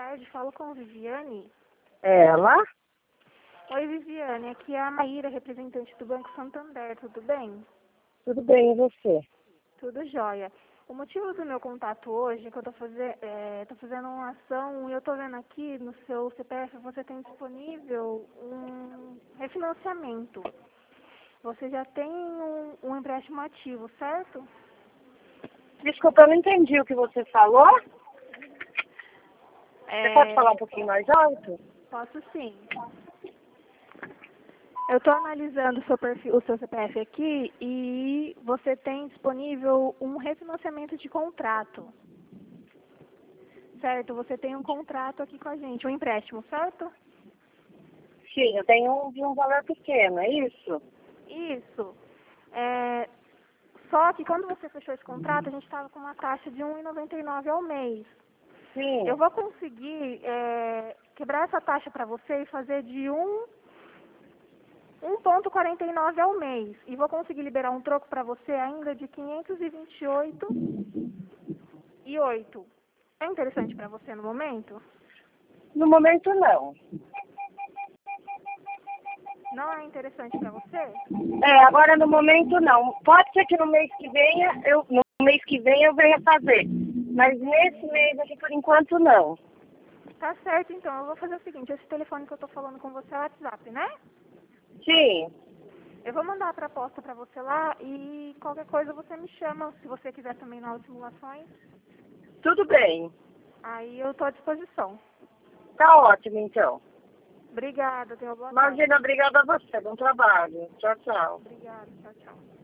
tarde, falo com Viviane. Ela? Oi, Viviane, aqui é a Maíra, representante do Banco Santander, tudo bem? Tudo bem, e você? Tudo jóia. O motivo do meu contato hoje é que eu tô fazendo uma ação e eu tô vendo aqui no seu CPF você tem disponível um refinanciamento. Você já tem um empréstimo ativo, certo? Desculpa, eu não entendi o que você falou. Você pode falar um pouquinho mais alto? Posso sim. Eu estou analisando o seu perfil, o seu CPF aqui e você tem disponível um refinanciamento de contrato. Certo? Você tem um contrato aqui com a gente, um empréstimo, certo? Sim, eu tenho de um valor pequeno, é isso? Isso. Só que quando você fechou esse contrato, a gente estava com uma taxa de R$ 1,99 ao mês. Sim. Eu vou conseguir quebrar essa taxa para você e fazer de 1,49 ao mês. E vou conseguir liberar um troco para você ainda de 528,08. É interessante para você no momento? No momento, não. Não é interessante para você? Agora no momento, não. Pode ser que no mês que vem eu venha fazer. Mas nesse mês aqui, por enquanto, não. Tá certo, então. Eu vou fazer o seguinte. Esse telefone que eu tô falando com você é o WhatsApp, né? Sim. Eu vou mandar a proposta para você lá e qualquer coisa você me chama. Se você quiser também novas simulações, Tudo bem. aí eu tô à disposição. Tá ótimo, então. Obrigada, tenha uma boa tarde. Imagina, obrigada a você. Bom trabalho. Tchau, tchau. Obrigada, tchau, tchau.